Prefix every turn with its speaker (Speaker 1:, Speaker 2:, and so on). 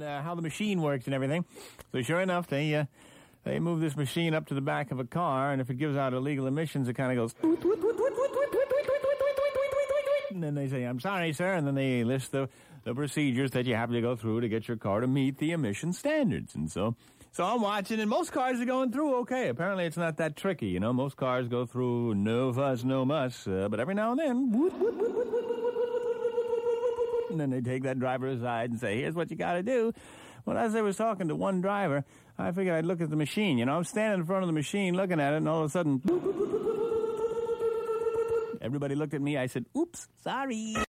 Speaker 1: how the machine works and everything. So sure enough, they move this machine up to the back of a car, and if it gives out illegal emissions, it kind of goes... And then they say, I'm sorry, sir, and then they list the procedures that you have to go through to get your car to meet the emission standards. And so I'm watching, and most cars are going through okay. Apparently it's not that tricky, you know. Most cars go through no fuss, no muss, but every now and then... And then they take that driver aside and say, here's what you got to do. Well, as I was talking to one driver, I figured I'd look at the machine. You know, I'm standing in front of the machine looking at it, and all of a sudden... Everybody looked at me. I said, oops, sorry.